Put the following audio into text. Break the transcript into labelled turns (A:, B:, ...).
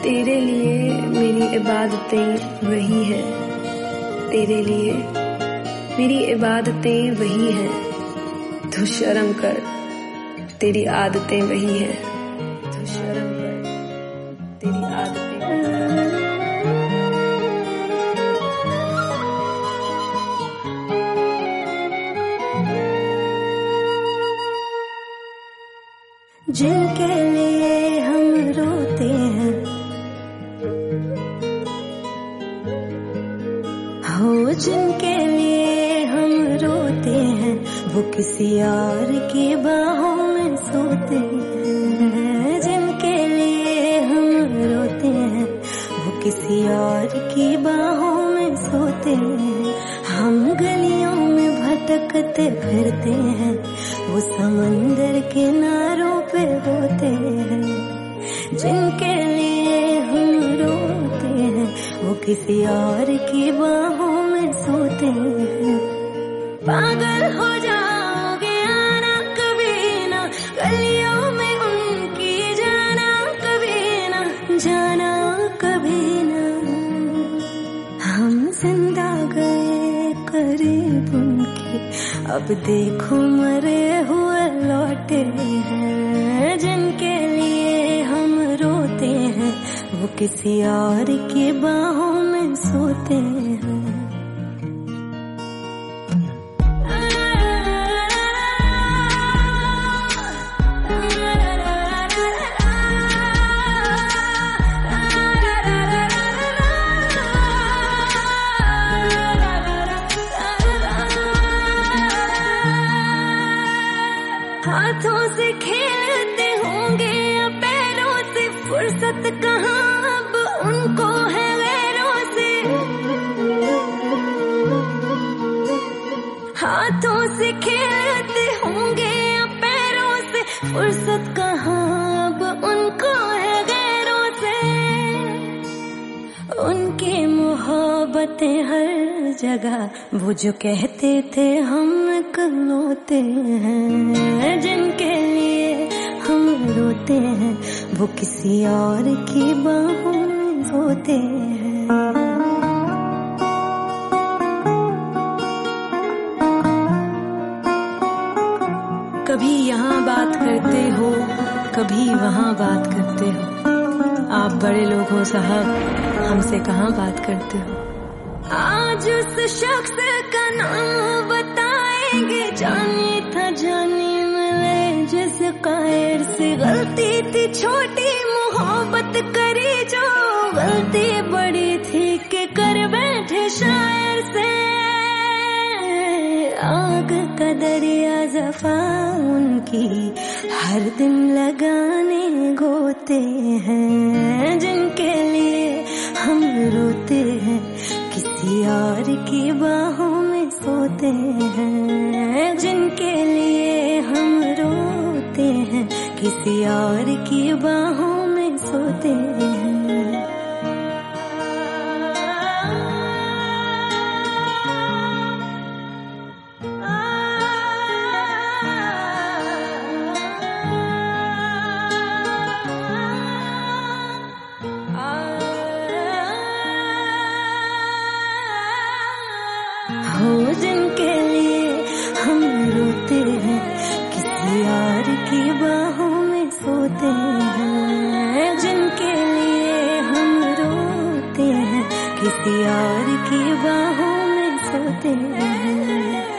A: तेरे लिए मेरी इबादतें वही है, तेरे लिए मेरी इबादतें वही हैं। तू शर्म कर, तेरी आदतें वही हैं। तू शर्म कर, तेरी आदतें वही हैं।
B: जिनके लिए हम रोते हैं, हो जिनके लिए हम रोते हैं, वो किसी और की बाहों में सोते हैं। जिनके लिए हम रोते हैं, वो किसी और की बाहों में सोते हैं। हम गलियों में भटकते फिरते हैं, वो समंदर किनारों पे रोते हैं। जिनके लिए हम रोते हैं, वो किसी और की बाहों में सोते हैं। पागल हो जाओगे आना कभी ना, गलियों में उनकी जाना कभी ना, जाना कभी ना। हम जिंदा गए करीब उनके, अब देखो मरे हुए लौटे हैं। जिनके लिए हम रोते हैं, वो किसी और की बाहों में सोते हैं। हाथों से खेलते होंगे या पैरों से, फुर्सत कहाँ अब उनको है गैरों से। हाथों से खेलते होंगे या पैरों से, फुर्सत कहाँ अब उनको है गैरों से। उनकी मोहब्बतें हर जगह, वो जो कहते थे हम इकलौते हैं। जिनके लिए हम रोते हैं, वो किसी और की बाहों में सोते हैं। कभी यहाँ बात करते हो, कभी वहाँ बात करते हो। आप बड़े लोग हो साहब, हमसे कहाँ बात करते हो। आज उस शख्स का नाम बताएंगे, जानी था जानी मिले जिस कायर से। गलती थी छोटी मोहब्बत करी जो, गलती बड़ी थी कि कर बैठे शायर से। आग का दरिया जफा उनकी, हर दिन लगाने गोते हैं। जिनके लिए हम रोते हैं, किसी और की बाहों में सोते हैं। जिनके लिए हम रोते हैं, किसी और की बाहों में सोते हैं। हो जिनके लिए हम रोते हैं, किसी और की बाहों में सोते हैं। जिनके लिए हम रोते हैं, किसी और की बाहों में सोते हैं।